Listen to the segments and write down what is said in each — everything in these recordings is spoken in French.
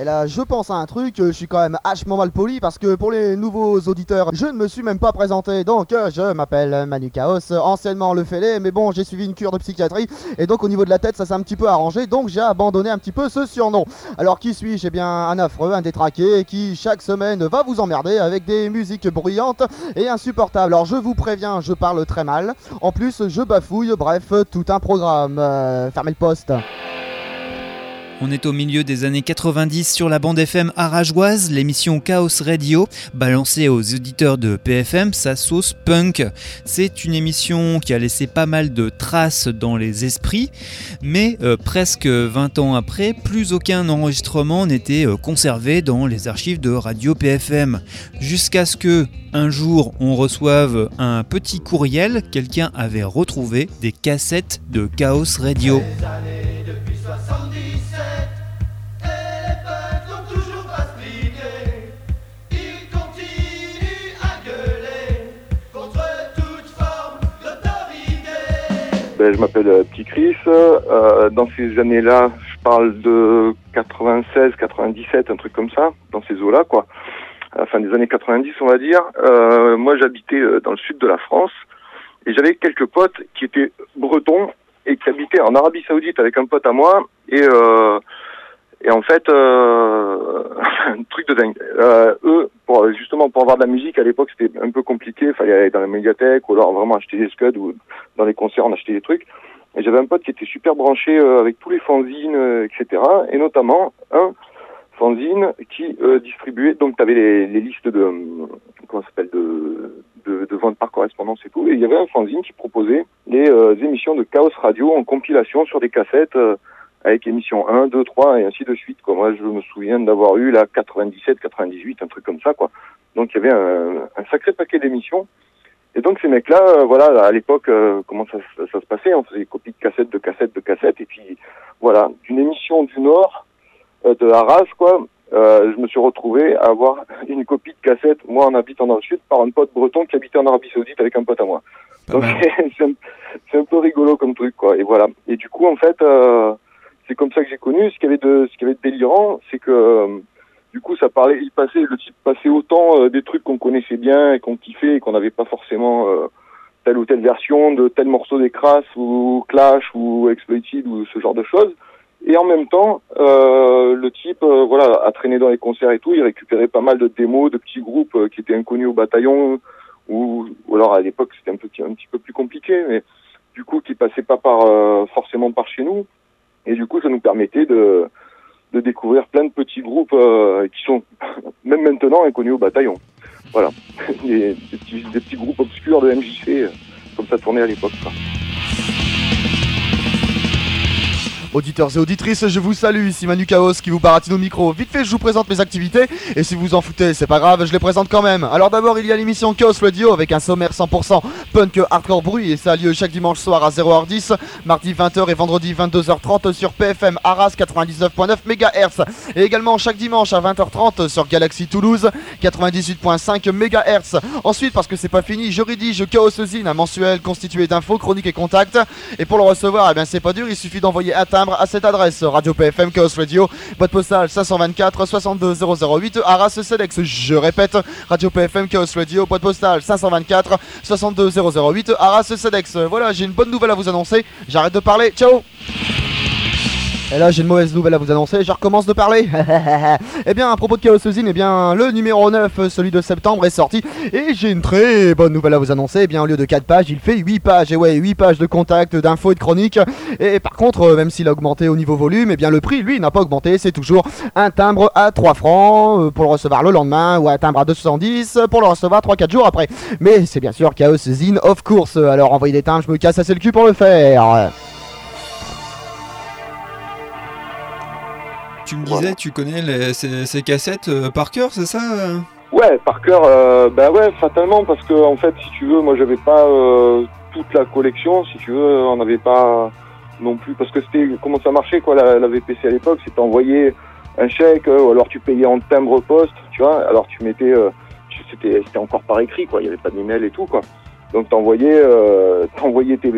là, je pense à un truc, je suis quand même hachement mal poli parce que pour les nouveaux auditeurs, je ne me suis même pas présenté. Donc, je m'appelle Manu Chaos, anciennement le fêlé, mais bon, j'ai suivi une cure de psychiatrie et donc au niveau de la tête, ça s'est un petit peu arrangé, donc j'ai abandonné un petit peu ce surnom. Alors, qui suis-je? Eh bien, un affreux, un détraqué qui chaque semaine va vous emmerder avec des musiques bruyantes et insupportables. Alors, je vous préviens, je parle très mal. En plus, je bafouille, bref, tout un programme. Fermez le poste. On est au milieu des années 90 sur la bande FM arageoise, l'émission Chaos Radio, balancée aux auditeurs de PFM, sa sauce punk. C'est une émission qui a laissé pas mal de traces dans les esprits, mais presque 20 ans après, plus aucun enregistrement n'était conservé dans les archives de Radio PFM. Jusqu'à ce que, un jour, on reçoive un petit courriel, quelqu'un avait retrouvé des cassettes de Chaos Radio. Je m'appelle Petit Chris. Dans ces années-là, je parle de 96, 97, un truc comme ça, dans ces eaux-là, quoi. À la fin des années 90, on va dire. Moi, j'habitais dans le sud de la France et j'avais quelques potes qui étaient bretons et qui habitaient en Arabie Saoudite avec un pote à moi et en fait, un truc de dingue. Eux, pour avoir de la musique, à l'époque, c'était un peu compliqué. Il fallait aller dans la médiathèque ou alors vraiment acheter des scuds ou dans les concerts, on achetait des trucs. Et j'avais un pote qui était super branché avec tous les fanzines, etc. Et notamment un fanzine qui distribuait. Donc, tu avais les listes de vente par correspondance et tout. Et il y avait un fanzine qui proposait les émissions de Chaos Radio en compilation sur des cassettes. Avec émission 1, 2, 3 et ainsi de suite, quoi. Moi, je me souviens d'avoir eu la 97, 98, un truc comme ça, quoi. Donc, il y avait un sacré paquet d'émissions. Et donc, ces mecs-là, à l'époque, comment ça se passait? On faisait des copies de cassettes, et puis, voilà, d'une émission du Nord, de Arras, quoi, je me suis retrouvé à avoir une copie de cassette, moi, en habitant dans le sud, par un pote breton qui habitait en Arabie Saoudite avec un pote à moi. Donc, c'est un peu rigolo comme truc, quoi. Et voilà. Et du coup, en fait, c'est comme ça que j'ai connu. Ce qui avait de délirant, c'est que du coup, le type passait autant des trucs qu'on connaissait bien et qu'on kiffait et qu'on n'avait pas forcément telle ou telle version de tel morceau des Crass ou Clash ou Exploited ou ce genre de choses. Et en même temps, le type, a traîné dans les concerts et tout. Il récupérait pas mal de démos de petits groupes qui étaient inconnus au bataillon ou alors à l'époque c'était un petit peu plus compliqué, mais du coup qui passaient pas forcément par chez nous. Et du coup, ça nous permettait de découvrir plein de petits groupes qui sont même maintenant inconnus au bataillon. Voilà, des petits groupes obscurs de MJC, comme ça tournait à l'époque, quoi. Auditeurs et auditrices, je vous salue, ici Manu Chaos qui vous baratine au micro. Vite fait, je vous présente mes activités, et si vous en foutez, c'est pas grave, je les présente quand même. Alors d'abord, il y a l'émission Chaos Radio avec un sommaire 100% punk hardcore bruit, et ça a lieu chaque dimanche soir à 0h10, mardi 20h et vendredi 22h30 sur PFM Arras 99.9 MHz, et également chaque dimanche à 20h30 sur Galaxy Toulouse 98.5 MHz. Ensuite, parce que c'est pas fini, je rédige Chaososine, un mensuel constitué d'infos, chroniques et contacts, et pour le recevoir, c'est pas dur, il suffit d'envoyer un timbre à cette adresse: Radio PFM Chaos Radio, boîte postale 524 62 008 Arras Cedex. Je répète, Radio PFM Chaos Radio, boîte postale 524 62 008 Arras Cedex. Voilà, j'ai une bonne nouvelle à vous annoncer. J'arrête de parler, ciao. Et là j'ai une mauvaise nouvelle à vous annoncer, je recommence de parler. Eh bien à propos de Chaososine, le numéro 9, celui de septembre est sorti. Et j'ai une très bonne nouvelle à vous annoncer. Au lieu de 4 pages, il fait 8 pages. Et ouais, 8 pages de contacts, d'infos et de chroniques. Et par contre, même s'il a augmenté au niveau volume, le prix lui n'a pas augmenté. C'est toujours un timbre à 3 francs pour le recevoir le lendemain, ou un timbre à 2,70 pour le recevoir 3-4 jours après. Mais c'est bien sûr Chaososine of course. Alors envoyez des timbres, je me casse assez le cul pour le faire. Tu me disais, tu connais ces cassettes par cœur, c'est ça? Ouais, par cœur, ouais, fatalement, parce que en fait, si tu veux, moi j'avais pas toute la collection, si tu veux, on n'avait pas non plus, parce que c'était, comment ça marchait, quoi, la VPC à l'époque, c'était envoyer un chèque, ou alors tu payais en timbre poste, tu vois, alors tu mettais, c'était encore par écrit, quoi, il y avait pas d'email et tout, quoi. Donc t'envoyais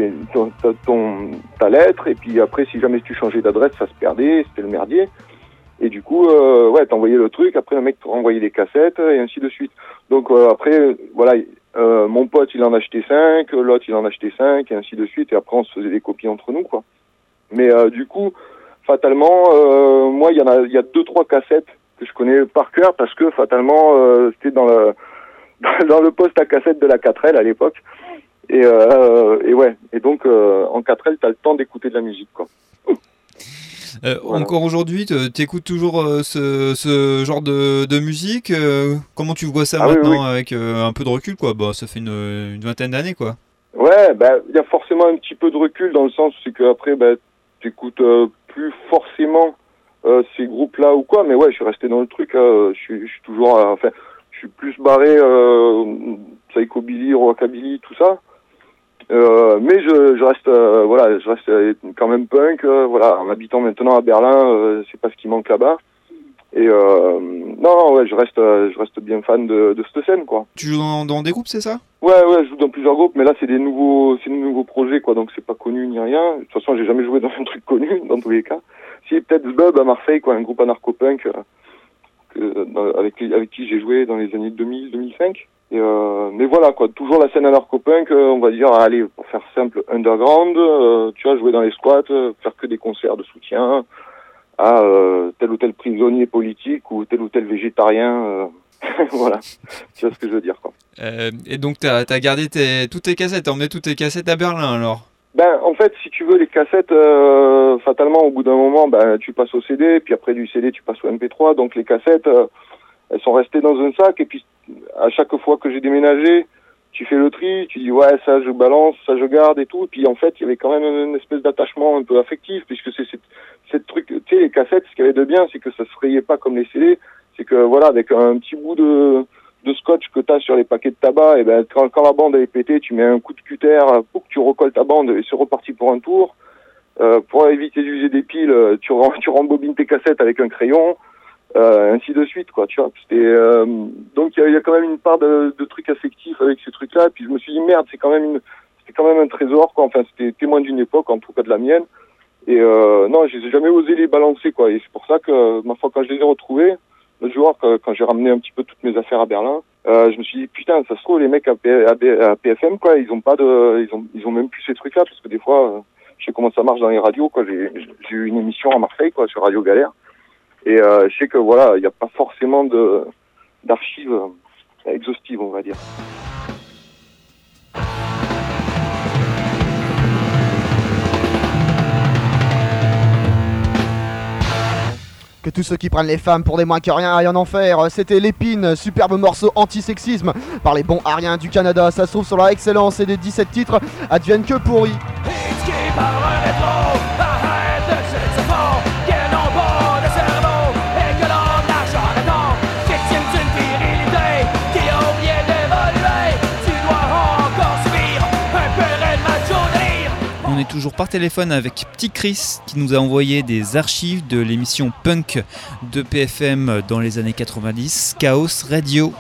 ta lettre, et puis après, si jamais tu changeais d'adresse, ça se perdait, c'était le merdier. Et du coup, t'envoyais le truc, après le mec te renvoyait les cassettes, et ainsi de suite. Donc après, voilà, mon pote il en achetait 5, l'autre il en achetait 5, et ainsi de suite, et après on se faisait des copies entre nous, quoi. Mais du coup, fatalement, moi il y a 2-3 cassettes que je connais par cœur, parce que fatalement, c'était dans le poste à cassette de la 4L à l'époque. Et donc en 4L t'as le temps d'écouter de la musique, quoi. Voilà. Encore aujourd'hui, t'écoutes toujours ce genre de musique. Comment tu vois ça maintenant, oui. Avec un peu de recul, quoi. Bah, ça fait une vingtaine d'années, quoi. Ouais, il y a forcément un petit peu de recul dans le sens c'est que après t'écoutes plus forcément ces groupes-là ou quoi. Mais ouais, je suis resté dans le truc. Je suis toujours, je suis plus barré psychobilly, rockabilly, tout ça. Mais je reste je reste quand même punk, en habitant maintenant à Berlin, c'est pas ce qui manque là-bas. Et je reste bien fan de cette scène, quoi. Tu joues dans des groupes, c'est ça? Ouais, je joue dans plusieurs groupes, mais là c'est des nouveaux projets, quoi, donc c'est pas connu ni rien. De toute façon, j'ai jamais joué dans un truc connu dans tous les cas. Si, peut-être Zbub à Marseille, quoi, un groupe anarcho-punk avec qui j'ai joué dans les années 2000-2005. Mais voilà, quoi, toujours la scène anarcho-punk, on va dire, allez, pour faire simple, underground, tu vois, jouer dans les squats, faire que des concerts de soutien à tel ou tel prisonnier politique ou tel végétarien, voilà, tu vois ce que je veux dire, quoi. Et donc t'as gardé toutes tes cassettes, t'as emmené toutes tes cassettes à Berlin, alors? En fait, si tu veux, les cassettes, fatalement, au bout d'un moment, tu passes au CD, puis après du CD, tu passes au MP3, donc les cassettes, elles sont restées dans un sac, et puis à chaque fois que j'ai déménagé, tu fais le tri, tu dis ouais, ça je balance, ça je garde et tout, et puis en fait il y avait quand même une espèce d'attachement un peu affectif, puisque c'est cette truc, tu sais, les cassettes, ce qu'il y avait de bien, c'est que ça se rayait pas comme les CD, c'est que voilà, avec un petit bout de scotch que t'as sur les paquets de tabac, et quand la bande est pétée, tu mets un coup de cutter pour que tu recolles ta bande et c'est reparti pour un tour. Pour éviter d'user des piles, tu rembobines tes cassettes avec un crayon. Ainsi de suite, quoi, tu vois. Donc il y a quand même une part de trucs affectifs avec ces trucs-là. Puis je me suis dit merde, c'était quand même un trésor, quoi. Enfin, c'était témoin d'une époque, en tout cas de la mienne. Et non, j'ai jamais osé les balancer, quoi. Et c'est pour ça que ma foi, quand je les ai retrouvés, l'autre jour, quand j'ai ramené un petit peu toutes mes affaires à Berlin, je me suis dit putain, ça se trouve les mecs à PFM, quoi, ils ont même plus ces trucs-là, parce que des fois, je sais comment ça marche dans les radios, quoi. J'ai eu une émission à Marseille, quoi, sur Radio Galère. Et je sais que voilà, il n'y a pas forcément d'archives exhaustives, on va dire. Que tous ceux qui prennent les femmes pour des moins que rien aillent en enfer. C'était L'Épine, superbe morceau anti-sexisme par les bons ariens du Canada. Ça se trouve sur la excellence et des 17 titres adviennent que pourris. On est toujours par téléphone avec Petit Chris qui nous a envoyé des archives de l'émission punk de PFM dans les années 90, Chaos Radio.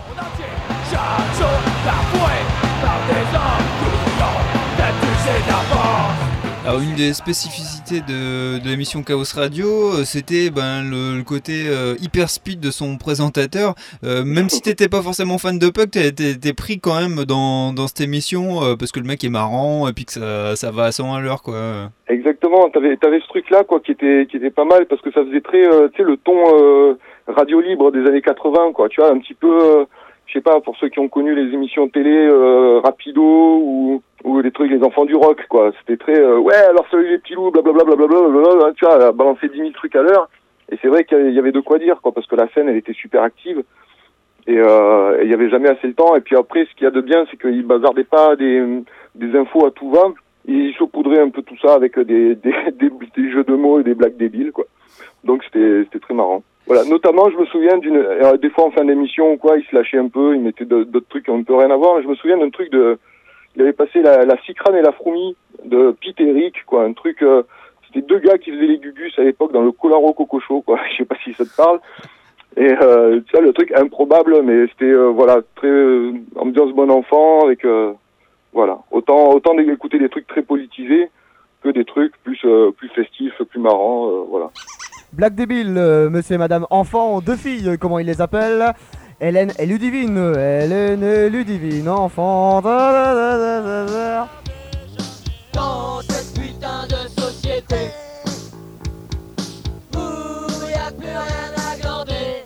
Alors, une des spécificités de l'émission Chaos Radio, c'était le côté hyper speed de son présentateur. Même si t'étais pas forcément fan de punk, t'es pris quand même dans cette émission parce que le mec est marrant et puis que ça va à 100 à l'heure, quoi. Exactement, t'avais ce truc-là, quoi, qui était pas mal parce que ça faisait très, tu sais, le ton radio libre des années 80, quoi. Tu vois, un petit peu, je sais pas, pour ceux qui ont connu les émissions télé Rapido ou les trucs, les enfants du rock, quoi. C'était très, ouais, alors salut les petits loups, blablabla, blablabla, tu vois, balancer 10 000 trucs à l'heure. Et c'est vrai qu'il y avait de quoi dire, quoi, parce que la scène, elle était super active. Et il y avait jamais assez le temps. Et puis après, ce qu'il y a de bien, c'est qu'ils bazardaient pas des infos à tout va. Ils saupoudraient un peu tout ça avec des jeux de mots et des blagues débiles, quoi. Donc c'était très marrant. Voilà, notamment, je me souviens des fois en fin d'émission ou quoi, ils se lâchaient un peu, ils mettaient d'autres trucs qui ont un peu rien à voir. Et je me souviens d'un truc il avait passé la Cicrane et la Froumi de Pete et Rick, quoi, un truc, c'était deux gars qui faisaient les Gugus à l'époque dans le Colaro Coco Show, quoi. Je sais pas si ça te parle. Et tu vois, le truc improbable, mais c'était voilà, très ambiance bon enfant avec voilà, autant d'écouter des trucs très politisés que des trucs plus festifs, plus marrants, voilà. Black Débile, monsieur et madame enfant, 2 filles, comment il les appelle? Hélène et Ludivine, Hélène et Ludivine, enfant. Dans cette putain de société où y'a plus rien à glander,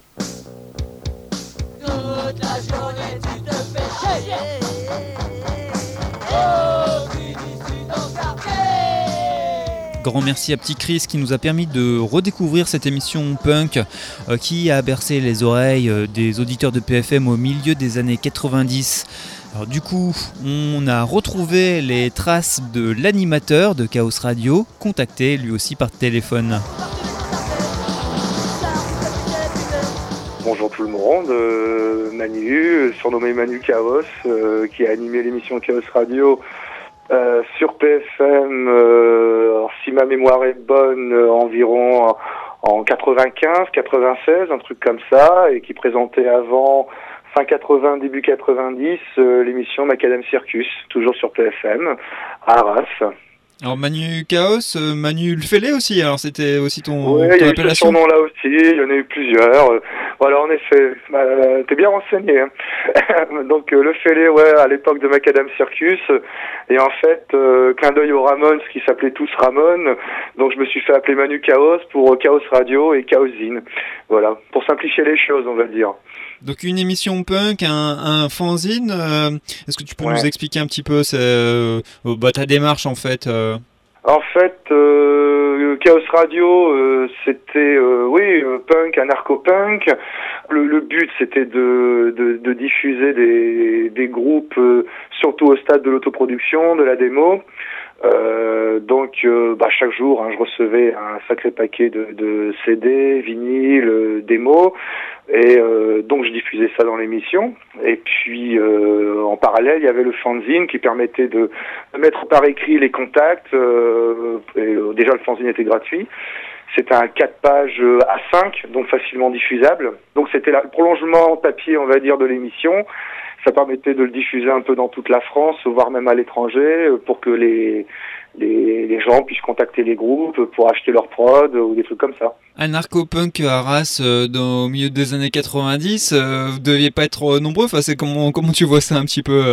toute la journée tu te fais chier. Oh, puis d'ici ton quartier. Grand merci à Petit Chris qui nous a permis de redécouvrir cette émission punk qui a bercé les oreilles des auditeurs de PFM au milieu des années 90. Alors du coup, on a retrouvé les traces de l'animateur de Chaos Radio, contacté lui aussi par téléphone. Bonjour tout le monde, Manu, surnommé Manu Chaos, qui a animé l'émission Chaos Radio sur PFM, si ma mémoire est bonne, environ en 95, 96, un truc comme ça, et qui présentait avant, fin 80, début 90, l'émission Macadam Circus, toujours sur PFM, à Arras. Alors Manu Chaos, Manu le Fêlé aussi, alors c'était aussi ton Oui, il y a eu ce appellation. surnom-là aussi, il y en a eu plusieurs. Voilà, en effet, t'es bien renseigné. Hein. Donc le Fêlé, ouais, à l'époque de Macadam Circus, et en fait, clin d'œil aux Ramones, qui s'appelaient tous Ramones, donc je me suis fait appeler Manu Chaos pour Chaos Radio et Chaosine. Voilà, pour simplifier les choses, on va dire. Donc une émission punk, un fanzine, est-ce que tu peux Ouais. nous expliquer un petit peu ta démarche en fait En fait, Chaos Radio, c'était, punk, anarcho-punk. Le but, c'était de diffuser des groupes, surtout au stade de l'autoproduction, de la démo. Donc, chaque jour, je recevais un sacré paquet de CD, vinyles, démos. Et donc je diffusais ça dans l'émission. Et puis en parallèle, il y avait le fanzine qui permettait de mettre par écrit les contacts. Déjà le fanzine était gratuit. C'était un 4 pages A5, donc facilement diffusable. Donc c'était le prolongement papier, on va dire, de l'émission. Ça permettait de le diffuser un peu dans toute la France, voire même à l'étranger, pour que les gens puissent contacter les groupes pour acheter leur prod ou des trucs comme ça. Anarcho-punk à Arras au milieu des années 90, vous deviez pas être nombreux, enfin, c'est comment tu vois ça un petit peu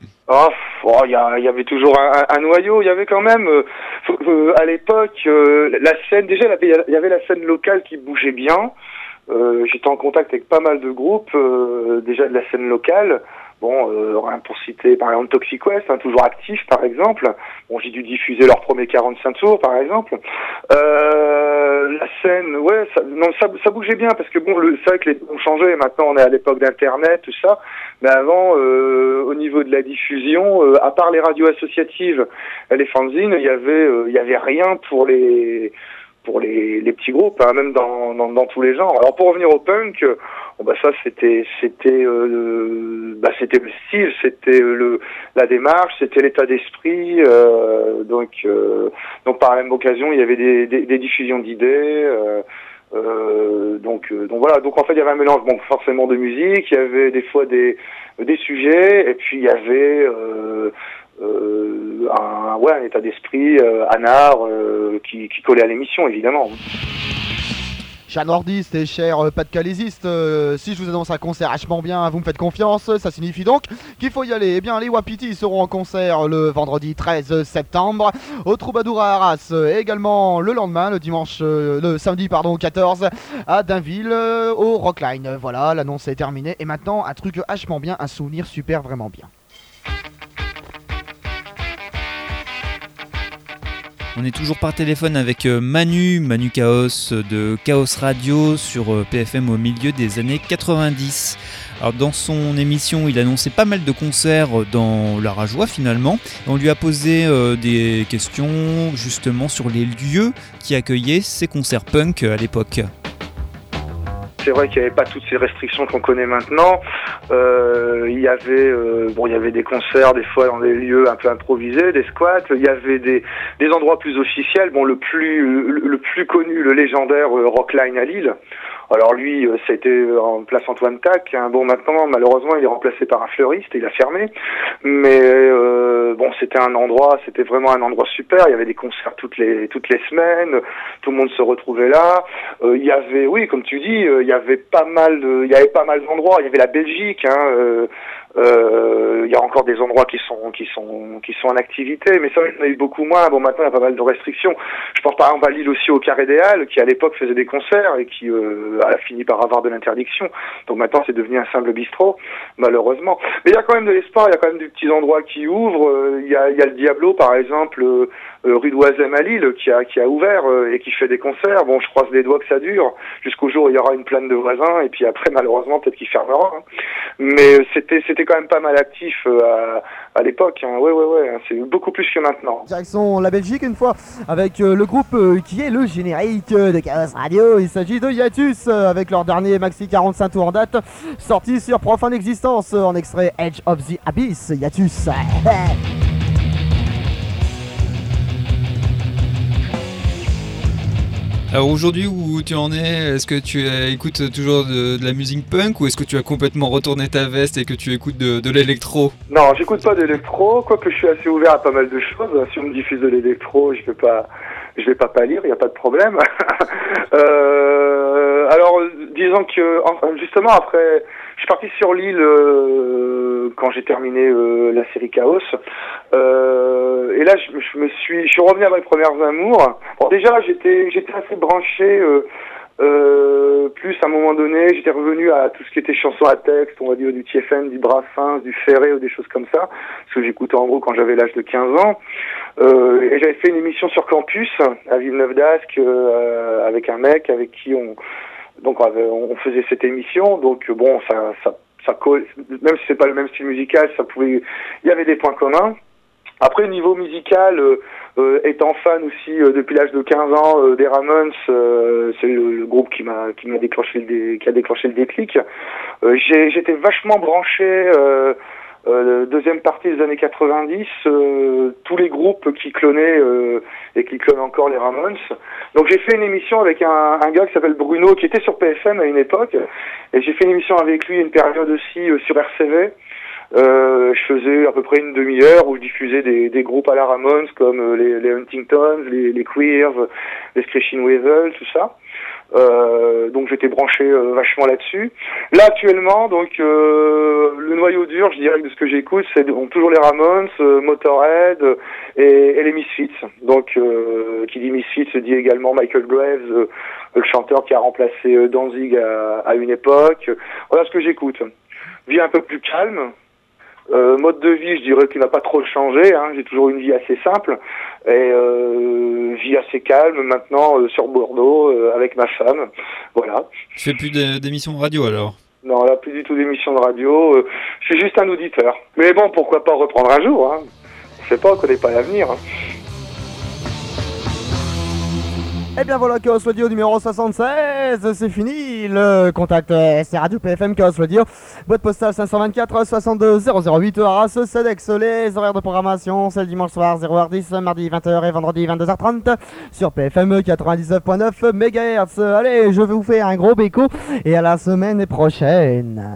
Il y avait toujours un noyau, il y avait quand même, à l'époque, la scène, déjà il y avait la scène locale qui bougeait bien. J'étais en contact avec pas mal de groupes, déjà de la scène locale. Bon, rien pour citer, par exemple, Toxic West, toujours actif, par exemple. Bon, j'ai dû diffuser leur premier 45 tours, par exemple. La scène, ouais, ça bougeait bien, parce que bon, c'est vrai que les temps ont changé. Maintenant, on est à l'époque d'Internet, tout ça. Mais avant, au niveau de la diffusion, à part les radios associatives, les fanzines, il y avait rien pour les petits groupes, même dans tous les genres. Alors pour revenir au punk, ça c'était le style, c'était la démarche, c'était l'état d'esprit. Donc par la même occasion, il y avait des diffusions d'idées. Donc voilà. Donc en fait, il y avait un mélange, forcément de musique. Il y avait des fois des sujets, et puis il y avait un état d'esprit anard qui collait à l'émission, évidemment. Chers nordistes et chers pas-de-calaisistes, si je vous annonce un concert vachement bien, vous me faites confiance, ça signifie donc qu'il faut y aller. Eh bien, les Wapiti seront en concert le vendredi 13 septembre au Troubadour à Arras, et également le lendemain, le samedi 14 à Dainville au Rockline. Voilà, l'annonce est terminée. Et maintenant, un truc vachement bien, un souvenir super vraiment bien. On est toujours par téléphone avec Manu Chaos de Chaos Radio sur PFM au milieu des années 90. Alors dans son émission, il annonçait pas mal de concerts dans la Rajoie finalement. On lui a posé des questions justement sur les lieux qui accueillaient ces concerts punk à l'époque. C'est vrai qu'il n'y avait pas toutes ces restrictions qu'on connaît maintenant. Il y avait des concerts des fois dans des lieux un peu improvisés, des squats. Il y avait des endroits plus officiels. Bon, le plus connu, le légendaire Rockline à Lille. Alors lui, c'était en place Antoine Tac. Bon, maintenant, malheureusement, il est remplacé par un fleuriste et il a fermé. Mais c'était vraiment un endroit super. Il y avait des concerts toutes les semaines. Tout le monde se retrouvait là. Il y avait, oui, comme tu dis, il y avait pas mal d'endroits. Il y avait la Belgique, hein. Il y a encore des endroits qui sont en activité, mais ça, il y en a eu beaucoup moins. Bon, maintenant, il y a pas mal de restrictions. Je pense par exemple à Lille aussi, au Carré des Halles, qui à l'époque faisait des concerts et qui a fini par avoir de l'interdiction. Donc maintenant, c'est devenu un simple bistrot, malheureusement. Mais il y a quand même de l'espoir, il y a quand même des petits endroits qui ouvrent. Il y a le Diablo, par exemple, rue d'Oisem à Lille, qui a ouvert et qui fait des concerts. Bon, je croise les doigts que ça dure jusqu'au jour où il y aura une plainte de voisins, et puis après, malheureusement, peut-être qu'il fermera. Hein. Mais c'était quand même pas mal actif à l'époque. Hein. Ouais, hein. C'est beaucoup plus que maintenant. Direction la Belgique une fois avec le groupe qui est le générique de Chaos Radio. Il s'agit de Hiatus avec leur dernier maxi 45 tours en date, sorti sur Profane Existence en extrait Edge of the Abyss. Hiatus. Alors aujourd'hui, où tu en es? Est-ce que tu écoutes toujours de la musique punk, ou est-ce que tu as complètement retourné ta veste et que tu écoutes de l'électro? Non, j'écoute pas d'électro, quoique je suis assez ouvert à pas mal de choses. Si on me diffuse de l'électro, je vais pas pâlir, il n'y a pas de problème. Alors, disons que justement après, je suis parti sur l'île quand j'ai terminé la série Chaos. Et là, je suis revenu à mes premières amours. Bon, déjà, j'étais assez branché. Plus à un moment donné, j'étais revenu à tout ce qui était chansons à texte, on va dire du TFN, du Brassens, du Ferré ou des choses comme ça, ce que j'écoutais en gros quand j'avais l'âge de 15 ans. Et j'avais fait une émission sur campus à Villeneuve d'Ascq avec un mec avec qui on faisait cette émission. Donc bon, ça colle, même si c'est pas le même style musical, il y avait des points communs. Après, niveau musical, étant fan aussi depuis l'âge de 15 ans des Ramones, c'est le groupe qui a déclenché le déclic. J'étais vachement branché deuxième partie des années 90, tous les groupes qui clonaient et qui clonent encore les Ramones. Donc j'ai fait une émission avec un gars qui s'appelle Bruno, qui était sur PFM à une époque, et j'ai fait une émission avec lui une période aussi sur RCV. Je faisais à peu près une demi-heure où je diffusais des groupes à la Ramones comme les Huntingtons, les Queers, les Screeching Weasel, tout ça. Donc j'étais branché vachement là-dessus. Là actuellement, donc le noyau dur, je dirais que de ce que j'écoute, c'est toujours les Ramones, Motorhead et les Misfits. Donc qui dit Misfits dit également Michael Graves, le chanteur qui a remplacé Danzig à une époque. Voilà ce que j'écoute. Vie un peu plus calme. Mode de vie, je dirais qu'il n'a pas trop changé, hein. J'ai toujours une vie assez simple et vie assez calme maintenant sur Bordeaux avec ma femme, voilà. Tu fais plus d'émissions de radio alors? Non, là plus du tout d'émissions de radio, je suis juste un auditeur. Mais bon, pourquoi pas reprendre un jour, hein. On sait pas, on connaît pas l'avenir, hein. Et bien voilà, Chaos Radio numéro 76, c'est fini. Le contact c'est Radio PFM Chaos Radio, boîte postale 524 62 008 Arras, Cedex. Les horaires de programmation, c'est le dimanche soir 0h10, mardi 20h et vendredi 22h30 sur PFM 99.9 MHz. Allez, je vais vous faire un gros béco et à la semaine prochaine.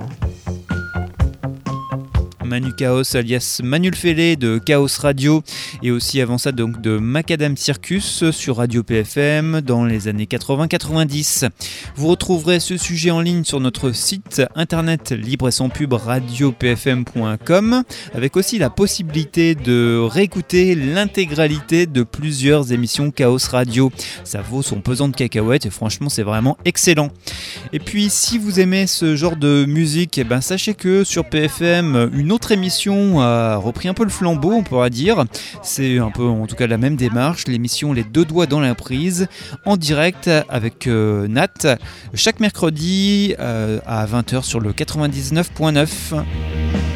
Manu Chaos alias Manuel Fellé de Chaos Radio, et aussi avant ça donc de Macadam Circus sur Radio PFM dans les années 80-90. Vous retrouverez ce sujet en ligne sur notre site internet libre et sans pub radiopfm.com, avec aussi la possibilité de réécouter l'intégralité de plusieurs émissions Chaos Radio. Ça vaut son pesant de cacahuètes et franchement c'est vraiment excellent. Et puis si vous aimez ce genre de musique, eh ben, sachez que sur PFM une autre émission a repris un peu le flambeau, on pourra dire. C'est un peu en tout cas la même démarche, l'émission Les Deux Doigts dans la Prise, en direct avec Nat, chaque mercredi à 20h sur le 99.9.